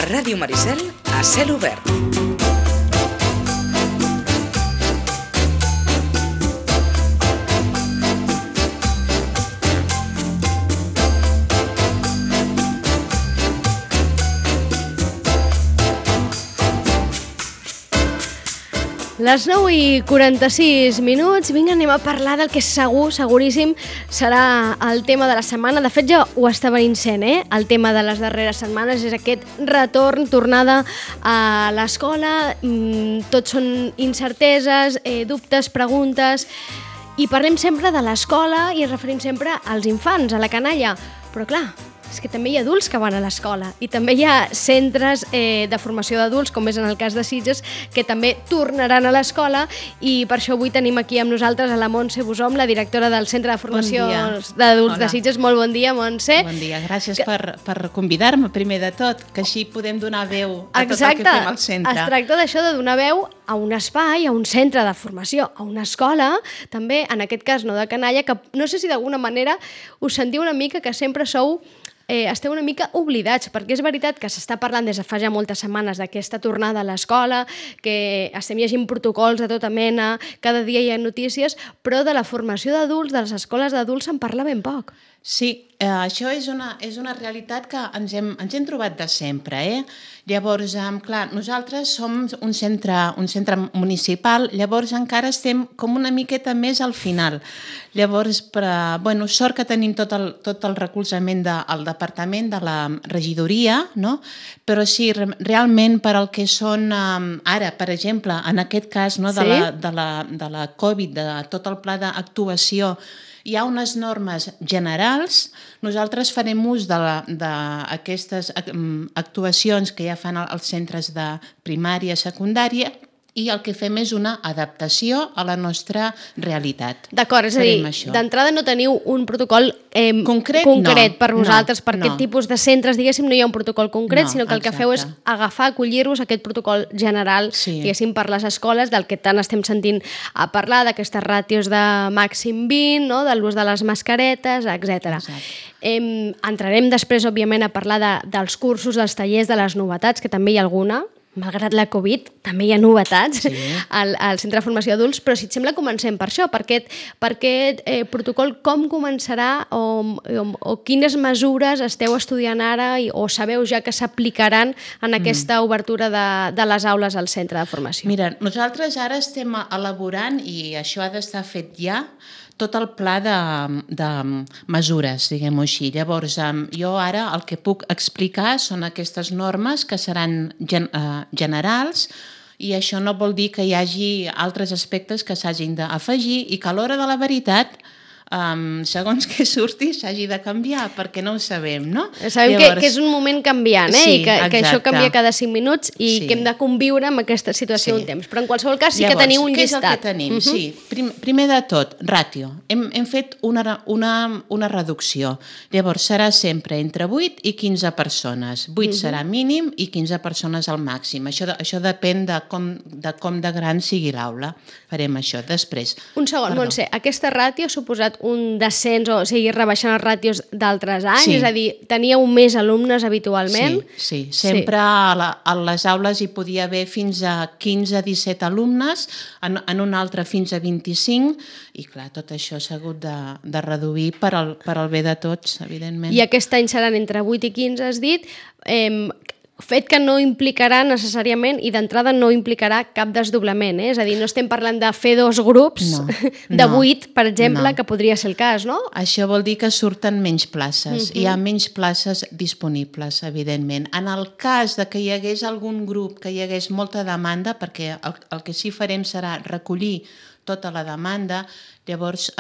Ràdio Maricel a cel obert. Les 9:46, vinga, anem a parlar del que segur, seguríssim, serà el tema de la setmana. De fet, ja ho està venint sent, el tema de les darreres setmanes és aquest tornada a l'escola. Tots són incerteses, dubtes, preguntes, i parlem sempre de l'escola i ens referim sempre als infants, a la canalla. Però clar, és que també hi ha adults que van a l'escola i també hi ha centres de formació d'adults, com és en el cas de Sitges, que també tornaran a l'escola, i per això avui tenim aquí amb nosaltres a la Montse Busom, la directora del Centre de Formació d'Adults de Sitges. Molt bon dia, Montse. Bon dia, gràcies per convidar-me, primer de tot, que així podem donar veu a tot el que fem al centre. Es tracta d'això, de donar veu a un espai, a un centre de formació, a una escola, també, en aquest cas no de canalla, que no sé si d'alguna manera us sentiu una mica que sempre esteu una mica oblidats, perquè és veritat que s'està parlant des de fa ja moltes setmanes d'aquesta tornada a l'escola, que estem llegint protocols de tota mena, cada dia hi ha notícies, però de la formació d'adults, de les escoles d'adults, se'n parla ben poc. Sí, això és una realitat que ens hem trobat de sempre. Llavors, clar, nosaltres som un centre municipal, llavors encara estem com una miqueta més al final. Llavors, sort que tenim tot el recolzament del departament, de la regidoria, no? Però sí, realment per al que són ara, per exemple, en aquest cas de la Covid, de tot el pla d'actuació, hi ha unes normes generals. Nosaltres farem ús d'aquestes actuacions que ja fan els centres de primària, secundària, i el que fem és una adaptació a la nostra realitat. D'acord, és a dir, d'entrada no teniu un protocol concret per vosaltres, per aquest tipus de centres, diguéssim, no hi ha un protocol concret, sinó que el que feu és agafar, acollir-vos a aquest protocol general, diguéssim, per les escoles, del que tant estem sentint a parlar, d'aquestes ràtios de màxim 20, de l'ús de les mascaretes, etc. Entrarem després, òbviament, a parlar dels cursos, dels tallers, de les novetats, que també hi ha alguna. Malgrat la Covid, també hi ha novetats al Centre de Formació d'Adults, però si et sembla comencem per això, per aquest protocol, com començarà o quines mesures esteu estudiant ara o sabeu ja que s'aplicaran en aquesta obertura de les aules al Centre de Formació? Mira, nosaltres ara estem elaborant, i això ha d'estar fet ja, tot el pla de mesures, diguem-ho així. Llavors, jo ara el que puc explicar són aquestes normes que seran generals, i això no vol dir que hi hagi altres aspectes que s'hagin d'afegir i que a l'hora de la veritat, segons que surti, s'hagi de canviar, perquè no ho sabem, no? Sabem que és un moment canviant, i que això canvia cada 5 minuts i que hem de conviure amb aquesta situació un temps. Però en qualsevol cas sí que teniu un llistat. Què és el que tenim? Sí, primer de tot, ràtio. Hem fet una reducció. Llavors serà sempre entre 8 i 15 persones. 8 serà mínim i 15 persones al màxim. Això depèn de com de gran sigui l'aula. Farem això. Després... Un segon, Montse, aquesta ràtio ha suposat un descens o seguir rebaixant els ràtios d'altres anys? És a dir, teníeu més alumnes habitualment? Sí. Sempre a les aules hi podia haver fins a 15-17 alumnes, en un altre fins a 25, i clar, tot això s'ha hagut de reduir per al bé de tots, evidentment. I aquest any seran entre 8 i 15, has dit, fet que no implicarà necessàriament, i d'entrada no implicarà cap desdoblament, és a dir, no estem parlant de fer 2 grups de 8, per exemple, que podria ser el cas, no? Això vol dir que surten menys places, hi ha menys places disponibles, evidentment. En el cas de que hi hagués algun grup, que hi hagués molta demanda, perquè el que sí farem serà recollir tota la demanda, llavors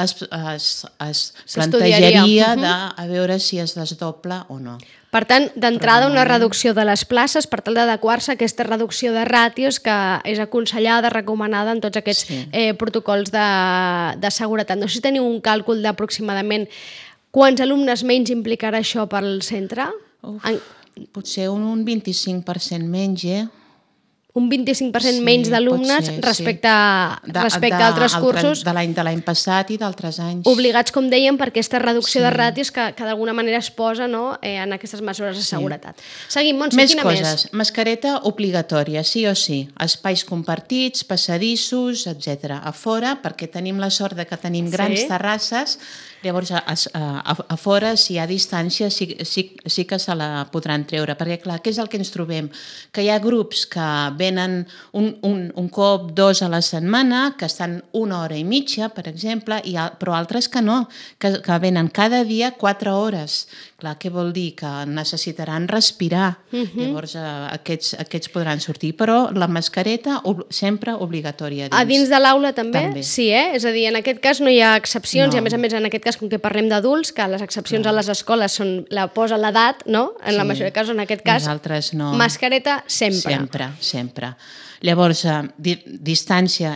es plantejaria a veure si es desdobla o no. Per tant, d'entrada una reducció de les places per tal d'adequar-se a aquesta reducció de ràtios que és aconsellada, recomanada en tots aquests protocols de seguretat. No sé si teniu un càlcul d'aproximadament quants alumnes menys implicarà això pel centre? Potser un 25% menys, un 25% menys d'alumnes respecte a altres cursos. De l'any passat i d'altres anys. Obligats, com dèiem, per aquesta reducció de ràtios que d'alguna manera es posa en aquestes mesures de seguretat. Seguim, Montse, quina més? Més coses. Mascareta obligatòria, sí o sí. Espais compartits, passadissos, etc. A fora, perquè tenim la sort de que tenim grans terrasses, llavors a fora, si hi ha distància, sí que se la podran treure. Perquè, clar, què és el que ens trobem? Que hi ha grups que venen un cop, 2 a la setmana, que estan 1 hora i mitja, per exemple, però altres que no, que venen cada dia 4 hores. Clar, què vol dir? Que necessitaran respirar. Llavors aquests podran sortir, però la mascareta sempre obligatòria. A dins de l'aula també? Sí, és a dir, en aquest cas no hi ha excepcions i a més en aquest cas, com que parlem d'adults, que les excepcions a les escoles la posa l'edat, no? En la majoria de casos, en aquest cas, mascareta sempre. Sempre. Llavors, distància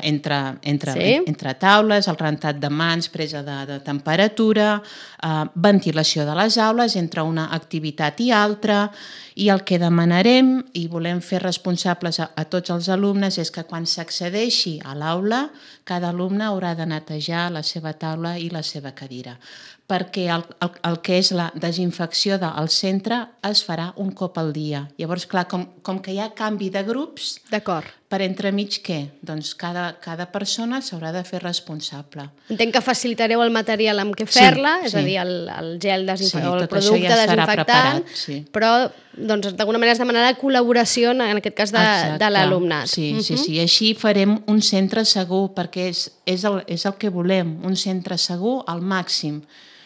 entre taules, el rentat de mans, presa de temperatura, ventilació de les aules entre una activitat i altra, i el que demanarem i volem fer responsables a tots els alumnes és que quan s'accedeixi a l'aula, cada alumne haurà de netejar la seva taula i la seva cadira, perquè el que és la desinfecció del centre es farà un cop al dia. Llavors, clar, com que hi ha canvi de grups, per entremig què? Doncs cada persona s'haurà de fer responsable. Entenc que facilitareu el material amb què fer-la, és a dir, el gel desinfectant, el producte desinfectant, però d'alguna manera es demanarà col·laboració, en aquest cas de l'alumnat. Sí, així farem un centre segur, perquè és el que volem, un centre segur al màxim.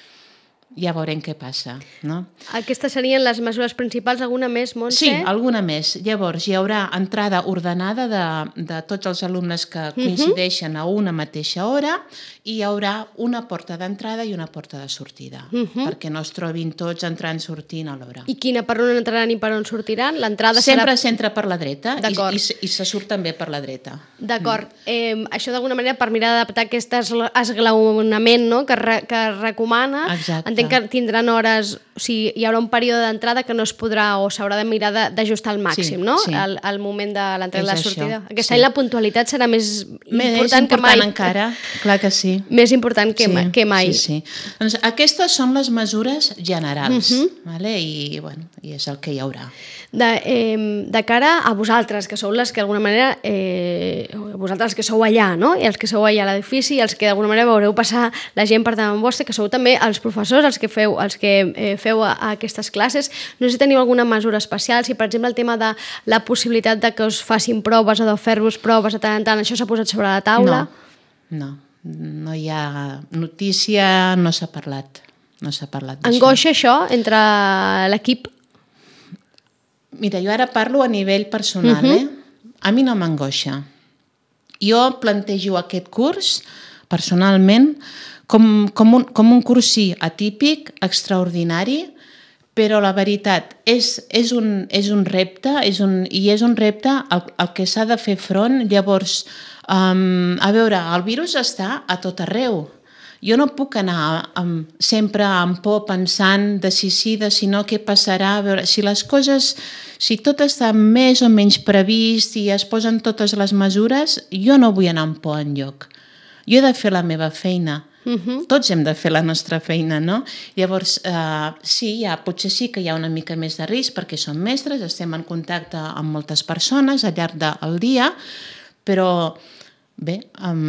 Ja veurem què passa, no? Aquestes serien les mesures principals, alguna més, Montse? Sí, alguna més. Llavors, hi haurà entrada ordenada de tots els alumnes que coincideixen a una mateixa hora i hi haurà una porta d'entrada i una porta de sortida, perquè no es trobin tots entrant i sortint alhora. I per on entraran i per on sortiran? L'entrada serà... Sempre per la dreta i se surt també per la dreta. D'acord. Això d'alguna manera per mirar d'adaptar aquest esglaonament que recomana. Exacte. Que tindran hores, o sigui, hi haurà un període d'entrada que no es podrà o s'haurà de mirar d'ajustar al màxim, no? Al moment de l'entrada i la sortida. Aquest any la puntualitat serà més important que mai. Encara, clar que sí. Més important que mai. Sí. Doncs aquestes són les mesures generals, i és el que hi haurà. De cara a vosaltres, que sou les que d'alguna manera, vosaltres que sou allà, no? I els que sou allà a l'edifici, i els que d'alguna manera veureu passar la gent per davant vostre, que sou també els professors, els que feu a aquestes classes. No sé si teniu alguna mesura especial, si per exemple el tema de la possibilitat de que us facin proves o de fer-vos proves de tant en tant, això s'ha posat sobre la taula? No hi ha notícia, no s'ha parlat d'això. Angoixa això entre l'equip? Mira, jo ara parlo a nivell personal, A mi no m'angoixa. Jo plantejo aquest curs, personalment, com un curs atípic, extraordinari, però la veritat és un repte, i és un repte al que s'ha de fer front. Llavors, a veure, el virus està a tot arreu. Jo no puc anar sempre amb por pensant de si sí, de si no, què passarà. A veure, si tot està més o menys previst i es posen totes les mesures, jo no vull anar amb por enlloc. Jo he de fer la meva feina. Tots hem de fer la nostra feina, no? Llavors, potser sí que hi ha una mica més de risc perquè som mestres, estem en contacte amb moltes persones al llarg del dia, però bé,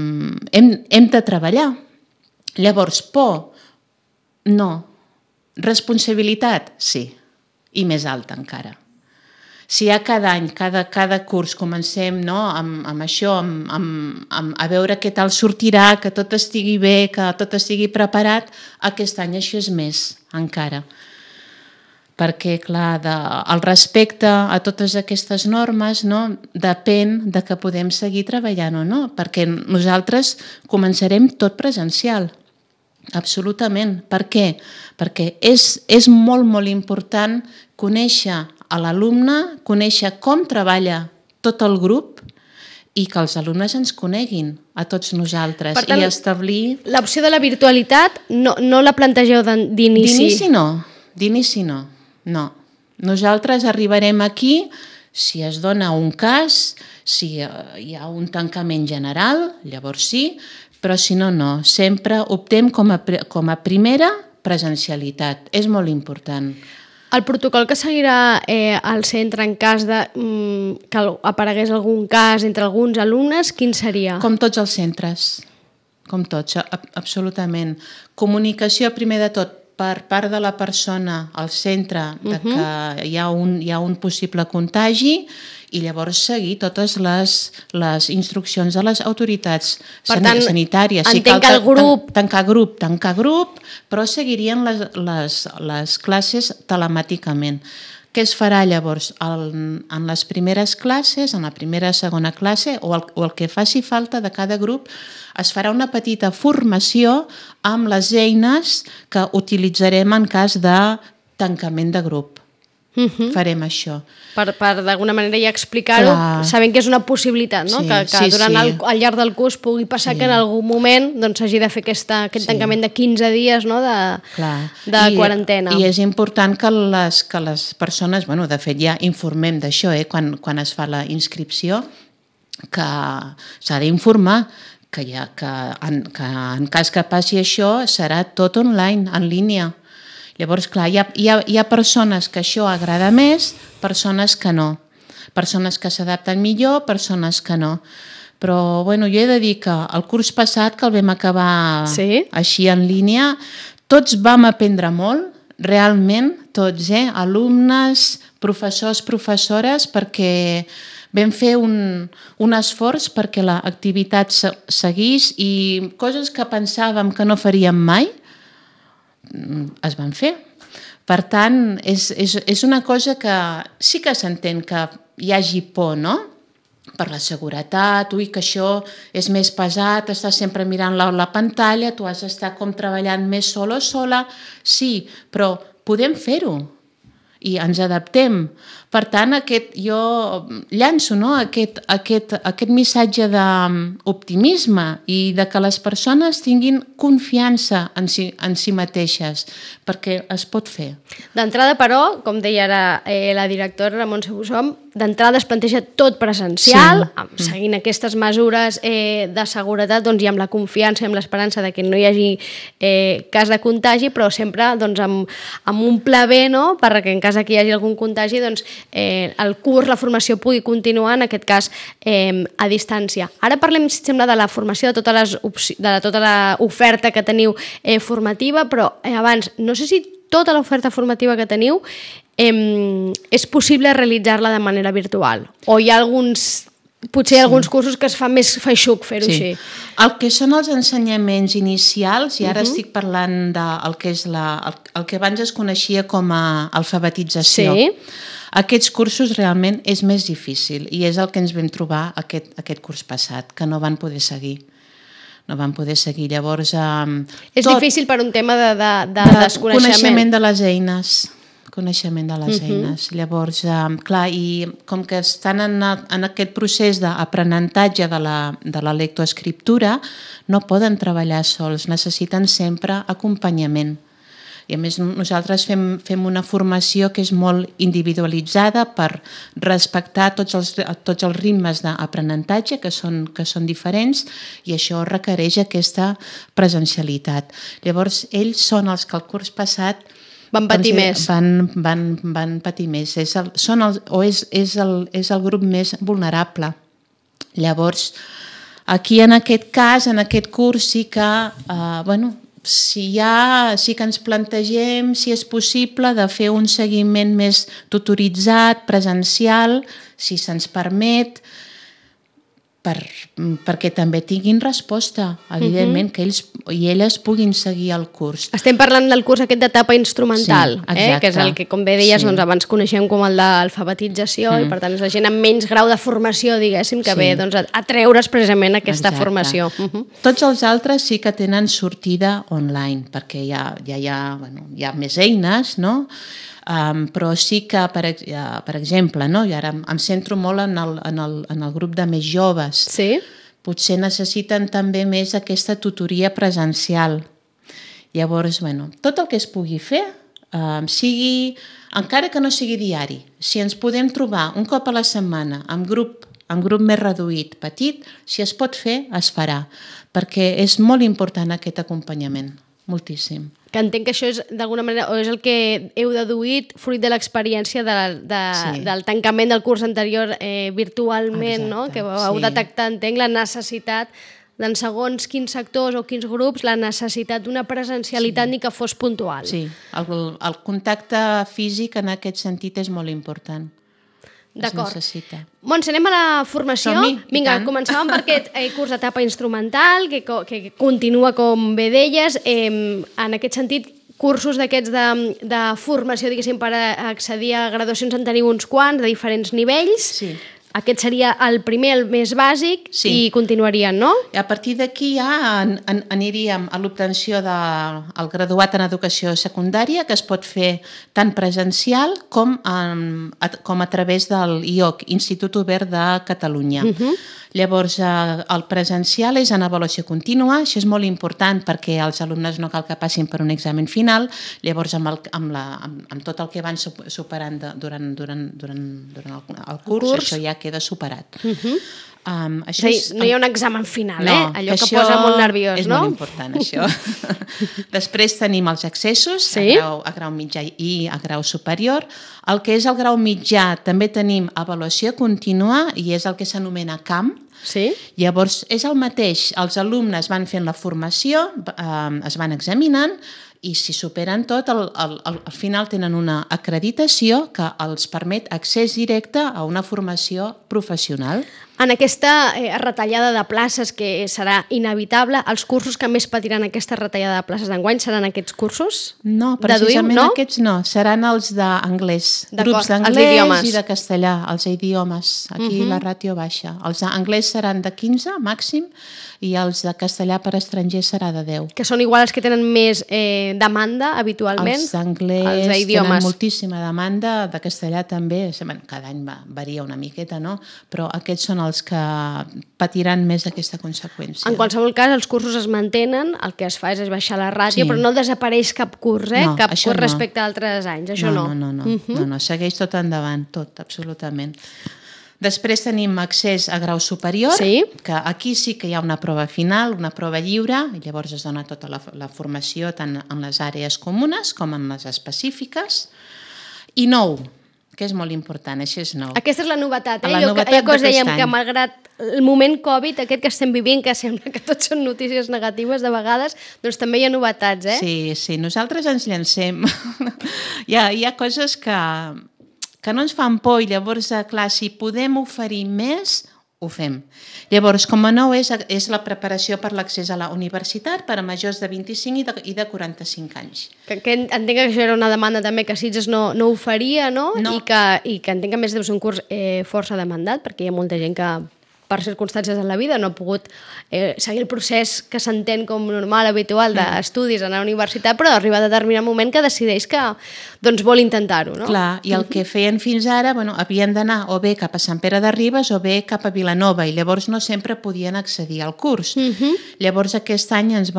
hem de treballar. Llavors, por, no. Responsabilitat, sí. I més alta encara. Si ja cada any, cada curs comencem amb això, a veure què tal sortirà, que tot estigui bé, que tot estigui preparat, aquest any això és més encara. Perquè, clar, el respecte a totes aquestes normes depèn de que podem seguir treballant o no, perquè nosaltres començarem tot presencial. Absolutament. Per què? Perquè és molt, molt important conèixer a l'alumne, conèixer com treballa tot el grup i que els alumnes ens coneguin a tots nosaltres. Per tant, i establir... L'opció de la virtualitat no la plantegeu d'inici? D'inici no. No. Nosaltres arribarem aquí Si es dona un cas, si hi ha un tancament general, llavors sí, però si no, no. Sempre optem com a primera presencialitat. És molt important. El protocol que seguirà el centre en cas que aparegués algun cas entre alguns alumnes, quin seria? Com tots els centres. Com tots, absolutament. Comunicació, primer de tot, per part de la persona al centre de que hi ha un possible contagi i llavors seguir totes les instruccions de les autoritats sanitàries. Si cal tancar grup, però seguirien les classes telemàticament. Què es farà llavors? En les primeres classes, en la primera o segona classe, o el que faci falta de cada grup, es farà una petita formació amb les eines que utilitzarem en cas de tancament de grup. Farem això. Per d'alguna manera ja explicar-ho, sabent que és una possibilitat, no? Que durant al llarg del curs pugui passar que en algun moment s'hagi de fer aquest tancament de 15 dies de quarantena. I és important que les persones, de fet ja informem d'això, quan es fa la inscripció, que s'ha d'informar que en cas que passi això serà tot online, en línia. Llavors, clar, hi ha persones que això agrada més, persones que no. Persones que s'adapten millor, persones que no. Però, jo he de dir que el curs passat, que el vam acabar així en línia, tots vam aprendre molt, realment, tots, alumnes, professors, professores, perquè vam fer un esforç perquè l'activitat seguís i coses que pensàvem que no faríem mai, es van fer. Per tant, és una cosa que sí que s'entén que hi hagi por, no? Per la seguretat, que això és més pesat, estàs sempre mirant la pantalla, tu has d'estar com treballant més sola o sola. Sí, però podem fer-ho i ens adaptem. Per tant, jo llanço aquest missatge d'optimisme i de que les persones tinguin confiança en si mateixes, perquè es pot fer. D'entrada, però, com deia ara la directora Montse Bussom, d'entrada es planteja tot presencial, seguint aquestes mesures de seguretat i amb la confiança i amb l'esperança de que no hi hagi cas de contagi, però sempre amb un pla B, perquè en cas que hi hagi algun contagi, el curs, la formació pugui continuar, en aquest cas a distància. Ara parlem, si et sembla, de la formació, de tota l'oferta que teniu formativa, però abans, no sé si tota l'oferta formativa que teniu és possible realitzar-la de manera virtual, o hi ha potser alguns cursos que es fa més feixuc fer-ho així. El que són els ensenyaments inicials, i ara estic parlant del que és el que abans es coneixia com a alfabetització. Aquests cursos realment és més difícil i és el que ens vam trobar aquest curs passat, que no van poder seguir. Llavors... És difícil per un tema de desconeixement. Coneixement de les eines. Llavors, clar, i com que estan en aquest procés d'aprenentatge de la lectoescriptura, no poden treballar sols, necessiten sempre acompanyament. I a més nosaltres fem una formació que és molt individualitzada per respectar tots els ritmes d'aprenentatge que són diferents i això requereix aquesta presencialitat. Llavors ells són els que el curs passat van patir més. Van patir més. És el grup més vulnerable. Llavors, aquí en aquest cas, en aquest curs, sí que, sí que ens plantegem si és possible de fer un seguiment més tutoritzat, presencial, si se'ns permet, perquè també tinguin resposta, evidentment, que ells i elles puguin seguir el curs. Estem parlant del curs aquest d'etapa instrumental, que és el que, com bé deies, abans coneixem com el d'alfabetització i per tant és la gent amb menys grau de formació, diguéssim, que ve a treure's precisament aquesta formació. Tots els altres sí que tenen sortida online, perquè ja hi ha més eines, no? Però sí que, per exemple, i ara em centro molt en el grup de més joves, potser necessiten també més aquesta tutoria presencial. Llavors, tot el que es pugui fer encara que no sigui diari, si ens podem trobar un cop a la setmana amb grup més reduït, petit, si es pot fer, es farà, perquè és molt important aquest acompanyament, moltíssim. Que entenc que això és, d'alguna manera, o és el que heu deduït fruit de l'experiència del tancament del curs anterior virtualment, no? Que vau detectar, entenc, la necessitat d'en segons quins sectors o quins grups, la necessitat d'una presencialitat ni que fos puntual. Sí, el contacte físic en aquest sentit és molt important. D'acord. Montse, anem a la formació. Vinga, començàvem per aquest curs d'etapa instrumental, que continua, com bé deies. En aquest sentit, cursos d'aquests de formació, diguéssim, per accedir a graduacions en teniu uns quants, de diferents nivells. Sí. Aquest seria el primer, el més bàsic, i continuarien, no? A partir d'aquí ja aniríem a l'obtenció del graduat en educació secundària, que es pot fer tant presencial com a través del IOC, Institut Obert de Catalunya. Llavors, el presencial és en avaluació contínua, això és molt important perquè els alumnes no cal que passin per un examen final, llavors amb tot el que van superant durant el curs, això ja queda superat. No hi ha un examen final, allò que posa molt nerviós, no? És molt important, això. Després tenim els accessos a grau mitjà i a grau superior. El que és el grau mitjà també tenim avaluació contínua i és el que s'anomena CAM. Llavors és el mateix, els alumnes van fent la formació, es van examinant i si superen tot, al final tenen una acreditació que els permet accés directe a una formació professional. En aquesta retallada de places que serà inevitable, els cursos que més patiran aquesta retallada de places d'enguany seran aquests cursos? No, precisament aquests no, seran els d'anglès, grups d'anglès i de castellà, els idiomes. Aquí la ràtio baixa. Els d'anglès seran de 15 màxim i els de castellà per estrangers serà de 10. Que són igual els que tenen més demanda habitualment? Els d'anglès tenen moltíssima demanda, de castellà també, cada any varia una miqueta, no? Però aquests són els que patiran més aquesta conseqüència. En qualsevol cas, els cursos es mantenen, el que es fa és baixar la ràtio, però no desapareix cap curs, cap curs respecte a altres anys, això no. No, segueix tot endavant, tot, absolutament. Després tenim accés a grau superior, que aquí sí que hi ha una prova final, una prova lliure, i llavors es dona tota la formació tant en les àrees comunes com en les específiques. I 9, que és molt important, això és nou. Aquesta és la novetat, allò que us dèiem, que malgrat el moment Covid, aquest que estem vivint, que sembla que tot són notícies negatives de vegades, doncs també hi ha novetats, Sí, nosaltres ens llancem. Hi ha coses que no ens fan por i llavors, clar, si podem oferir més, ho fem. Llavors, com a nou és la preparació per l'accés a la universitat per a majors de 25 i de 45 anys. Que entenc que això era una demanda també que Sitges no oferia, no? I que entenc que a més deu ser un curs força demandat, perquè hi ha molta gent que per circumstàncies de la vida no ha pogut seguir el procés que s'entén com normal, habitual d'estudis a la universitat, però arriba a determinat moment que decideix que vol intentar-ho, no? Clar, i el que feien fins ara, havien d'anar o bé cap a Sant Pere de Ribes o bé cap a Vilanova, i llavors no sempre podien accedir al curs. Llavors aquest any ens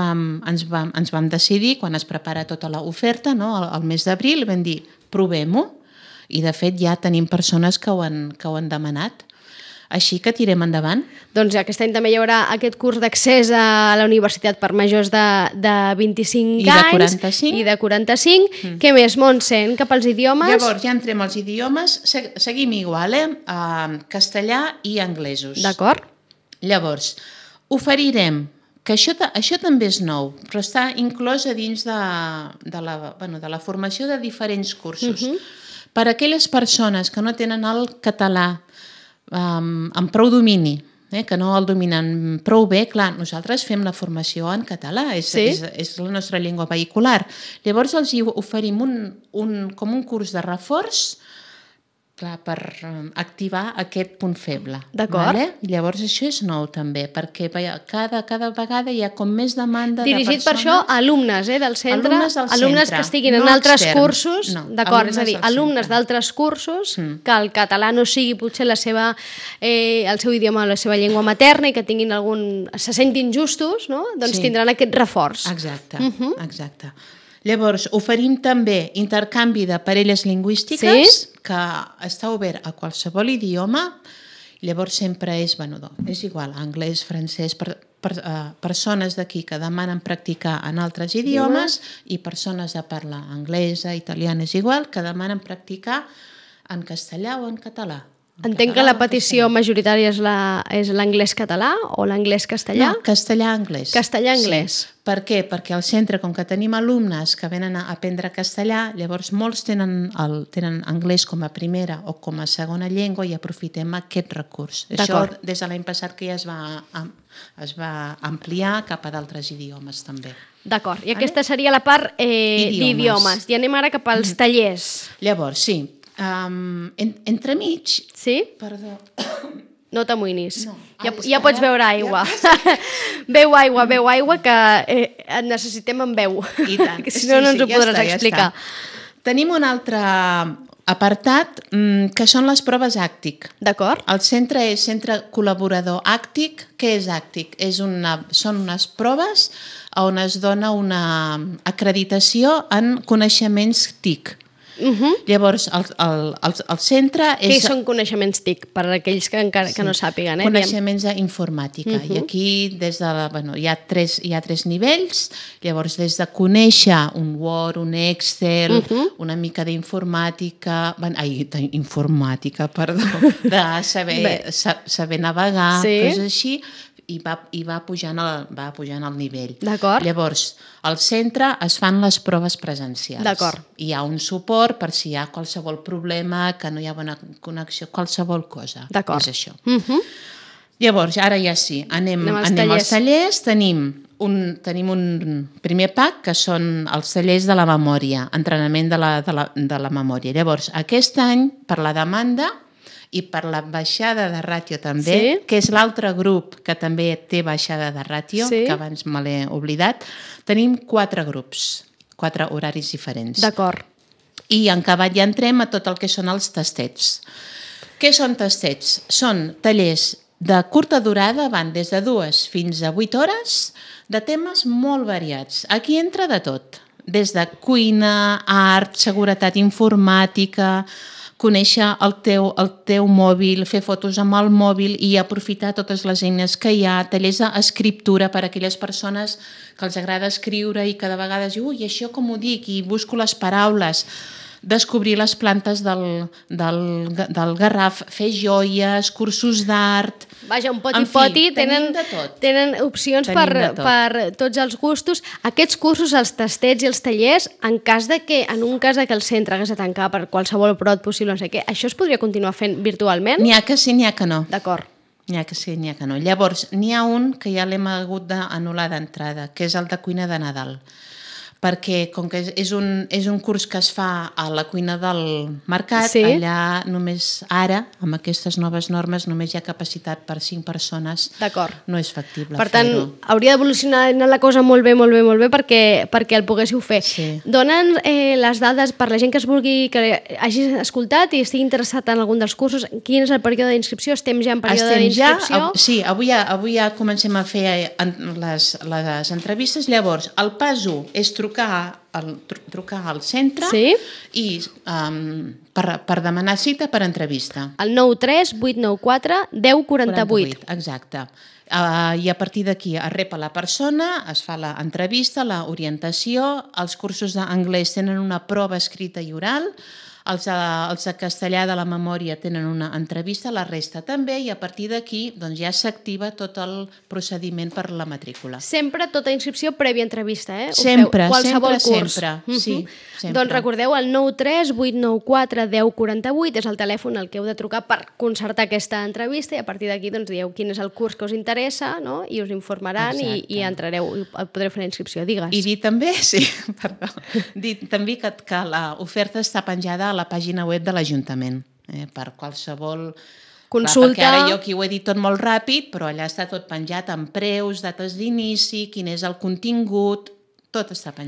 vam decidir, quan es prepara tota l'oferta, al mes d'abril, vam dir, provem-ho, i de fet ja tenim persones que ho han demanat. Així que tirem endavant. Doncs aquest any també hi haurà aquest curs d'accés a la universitat per majors de 25 anys i de 45. Què més, Montse? Cap als idiomes? Llavors ja entrem als idiomes. Seguim igual, castellà i anglesos. D'acord. Llavors, oferirem, que això també és nou, però està inclòs a dins de la formació de diferents cursos. Per a aquelles persones que no tenen el català amb prou domini, que no el dominen prou bé, clar, nosaltres fem la formació en català, és la nostra llengua vehicular. Llavors els oferim com un curs de reforç per activar aquest punt feble. D'acord. Llavors això és nou també, perquè cada vegada hi ha com més demanda de persones. Dirigit per això a alumnes del centre, alumnes que estiguin en altres cursos, d'acord, és a dir, alumnes d'altres cursos, que el català no sigui potser el seu idioma o la seva llengua materna i que tinguin se sentin justos, doncs tindran aquest reforç. Exacte. Llavors, oferim també intercanvi de parelles lingüístiques, que està obert a qualsevol idioma. Llavors sempre és igual, anglès, francès, persones d'aquí que demanen practicar en altres idiomes i persones de parla anglesa, italiana, és igual, que demanen practicar en castellà o en català. Entenc que la petició majoritària és l'anglès-català o l'anglès-castellà? No, castellà-anglès. Castellà-anglès. Sí. Per què? Perquè al centre, com que tenim alumnes que venen a aprendre castellà, llavors molts tenen anglès com a primera o com a segona llengua i aprofitem aquest recurs. Això des de l'any passat que ja es va ampliar cap a d'altres idiomes també. D'acord, i aquesta seria la part d'idiomes. I anem ara cap als tallers. Llavors, sí. Entremig... Sí? Perdó. No t'amoïnis. No. Ja pots beure aigua. Beu aigua, que et necessitem amb veu. I tant. Que si no, no ens ho podràs explicar. Tenim un altre apartat que són les proves ACTIC. D'acord. El centre és Centre Col·laborador ACTIC. Què és ACTIC? Són unes proves on es dona una acreditació en coneixements TIC. Llavors, el centre és... Què són coneixements TIC, per aquells que encara que no sàpiguen? Coneixements d'informàtica. I aquí hi ha tres nivells. Llavors, des de conèixer un Word, un Excel, una mica d'informàtica... de saber navegar, coses així, i va pujant el nivell. D'acord. Llavors, al centre es fan les proves presencials. D'acord. Hi ha un suport per si hi ha qualsevol problema, que no hi ha bona connexió, qualsevol cosa. D'acord. És això. Llavors, ara ja sí, anem als tallers. Tenim un primer pack, que són els tallers de la memòria, entrenament de la memòria. Llavors, aquest any, per la demanda i per la baixada de ràtio també, que és l'altre grup que també té baixada de ràtio, que abans me l'he oblidat, tenim 4 grups, 4 horaris diferents. D'acord. I en acabat ja entrem a tot el que són els tastets. Què són tastets? Són tallers de curta durada, van des de 2 fins a 8 hores, de temes molt variats. Aquí entra de tot, des de cuina, art, seguretat informàtica, conèixer el teu mòbil, fer fotos amb el mòbil i aprofitar totes les eines que hi ha, tallers d'escriptura per a aquelles persones que els agrada escriure i cada vegada diu, ui, això com ho dic, i busco les paraules, descobrir les plantes del garraf, fer joies, cursos d'art... Vaja, un poti-poti, tenen opcions per tots els gustos. Aquests cursos, els tastets i els tallers, en un cas que el centre hagués de tancar per qualsevol prot possible, no sé què, això es podria continuar fent virtualment? N'hi ha que sí, n'hi ha que no. D'acord. N'hi ha que sí, n'hi ha que no. Llavors, n'hi ha un que ja l'hem hagut d'anul·lar d'entrada, que és el de cuina de Nadal. Perquè com que és un curs que es fa a la cuina del mercat, allà només ara, amb aquestes noves normes, només hi ha capacitat per 5 persones. D'acord. No és factible fer-ho. Per tant, hauria d'evolucionar la cosa molt bé perquè el poguéssiu fer. Sí. Donen les dades per la gent que hagi escoltat i estigui interessat en algun dels cursos. Quin és el període d'inscripció? Estem ja en període d'inscripció? Sí, avui ja comencem a fer les entrevistes. Llavors, el pas 1 és trucar al centre i per demanar cita per entrevista. El 93 894 1048. Exacte. I a partir d'aquí es rep a la persona, es fa l'entrevista, l'orientació, els cursos d'anglès tenen una prova escrita i oral, els de castellà de la memòria tenen una entrevista, la resta també, i a partir d'aquí ja s'activa tot el procediment per la matrícula. Sempre tota inscripció prèvia entrevista, eh? Sempre, qualsevol curs. Sempre. Sí, sempre. Doncs recordeu, el 93 894 1048 és el telèfon al que heu de trucar per concertar aquesta entrevista i a partir d'aquí dieu quin és el curs que us interessa, no? I us informaran i entrareu, i podreu fer la inscripció. Digues. I dir també, dir també que l'oferta està penjada a la pàgina web de l'Ajuntament, per qualsevol consulta. Perquè ara jo aquí ho he dit tot molt ràpid, però allà està tot penjat amb preus, dates d'inici, quin és el contingut, tot està penjat.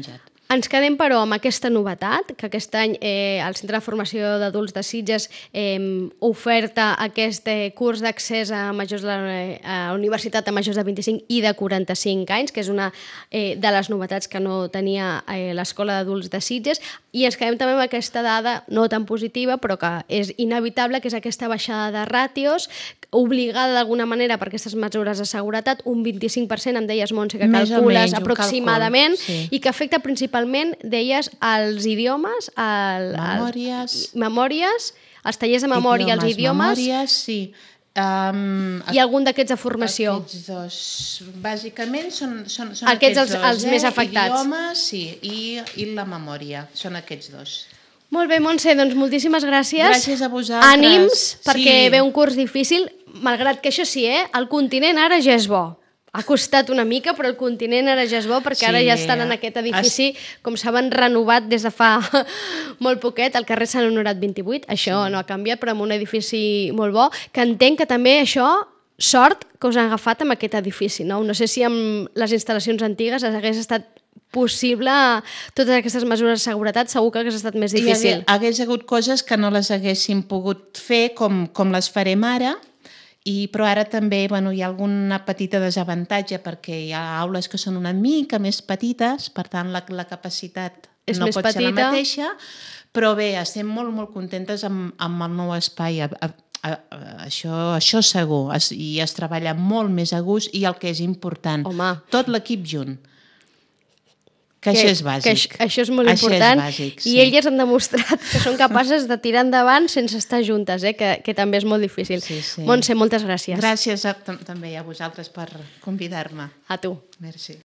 Ens quedem, però, amb aquesta novetat, que aquest any el Centre de Formació d'Adults de Sitges oferta aquest curs d'accés a majors a la universitat a majors de 25 i de 45 anys, que és una de les novetats que no tenia l'Escola d'Adults de Sitges, i ens quedem també amb aquesta dada no tan positiva, però que és inevitable, que és aquesta baixada de ràtios, obligada d'alguna manera per aquestes mesures de seguretat, un 25%, em deies, Montse, que calcules aproximadament, i que afecta principalment, deies, els idiomes, memòries, els tallers de memòria, els idiomes... Memòries, sí. I algun d'aquests de formació? Aquests dos. Bàsicament són aquests dos. Els més afectats. Idiomes, sí, i la memòria. Són aquests dos. Molt bé, Montse, doncs moltíssimes gràcies. Gràcies a vosaltres. Ànims, perquè ve un curs difícil, malgrat que això sí, el continent ara ja és bo. Ha costat una mica, però el continent ara ja és bo, perquè ara ja estan en aquest edifici, com saben, renovat des de fa molt poquet, al carrer Sant Honorat 28. Això no ha canviat, però amb un edifici molt bo, que entenc que també això, sort que us han agafat amb aquest edifici, no? No sé si amb les instal·lacions antigues hagués estat possible totes aquestes mesures de seguretat, segur que hagués estat més difícil. I hagués hagut coses que no les haguéssim pogut fer com les farem ara, però ara també hi ha alguna petita desavantatge perquè hi ha aules que són una mica més petites, per tant la capacitat no pot ser la mateixa, però bé, estem molt, molt contentes amb el nou espai. Això segur, i es treballa molt més a gust, i el que és important, tot l'equip junt. Que això és bàsic. Això és molt important. I elles han demostrat que són capaces de tirar endavant sense estar juntes, que també és molt difícil. Montse, moltes gràcies. Gràcies també a vosaltres per convidar-me. A tu. Merci.